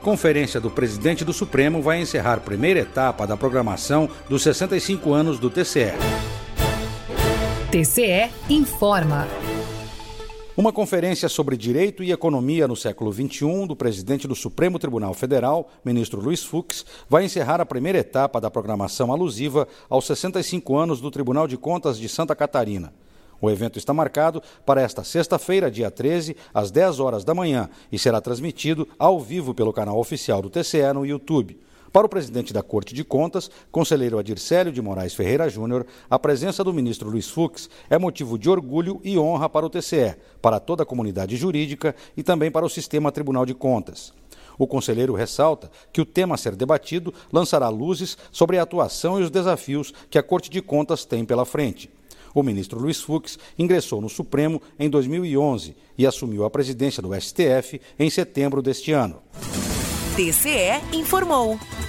Conferência do presidente do Supremo vai encerrar primeira etapa da programação dos 65 anos do TCE. TCE informa. Uma conferência sobre direito e economia no século XXI do presidente do Supremo Tribunal Federal, ministro Luiz Fux, vai encerrar a primeira etapa da programação alusiva aos 65 anos do Tribunal de Contas de Santa Catarina. O evento está marcado para esta sexta-feira, dia 13, às 10 horas da manhã, e será transmitido ao vivo pelo canal oficial do TCE no YouTube. Para o presidente da Corte de Contas, conselheiro Adircélio de Moraes Ferreira Júnior, a presença do ministro Luiz Fux é motivo de orgulho e honra para o TCE, para toda a comunidade jurídica e também para o sistema Tribunal de Contas. O conselheiro ressalta que o tema a ser debatido lançará luzes sobre a atuação e os desafios que a Corte de Contas tem pela frente. O ministro Luiz Fux ingressou no Supremo em 2011 e assumiu a presidência do STF em setembro deste ano. TCE informou.